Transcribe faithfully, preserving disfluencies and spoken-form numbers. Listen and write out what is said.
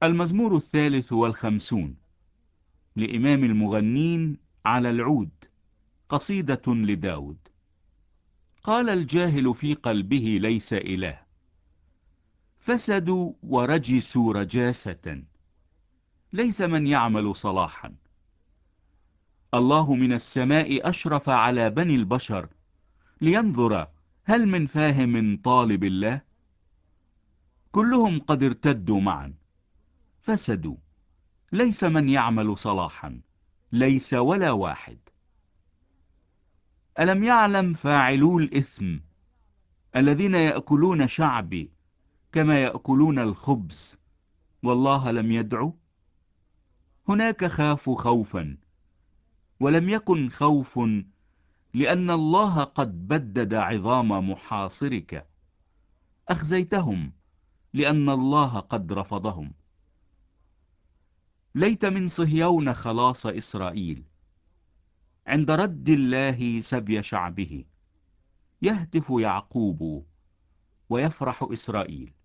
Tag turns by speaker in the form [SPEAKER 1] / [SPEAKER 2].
[SPEAKER 1] المزمور الثالث والخمسون لإمام المغنين على العود، قصيدة لداود. قال الجاهل في قلبه ليس إله، فسدوا ورجسوا رجاسة، ليس من يعمل صلاحا. الله من السماء أشرف على بني البشر لينظر هل من فاهم طالب الله. كلهم قد ارتدوا معا، فسدوا، ليس من يعمل صلاحا، ليس ولا واحد. ألم يعلم فاعلو الإثم الذين يأكلون شعبي كما يأكلون الخبز والله لم يدعوا؟ هناك خافوا خوفا ولم يكن خوف، لأن الله قد بدد عظام محاصرك. أخزيتهم لأن الله قد رفضهم. ليت من صهيون خلاص إسرائيل، عند رد الله سبي شعبه. يهتف يعقوب ويفرح إسرائيل.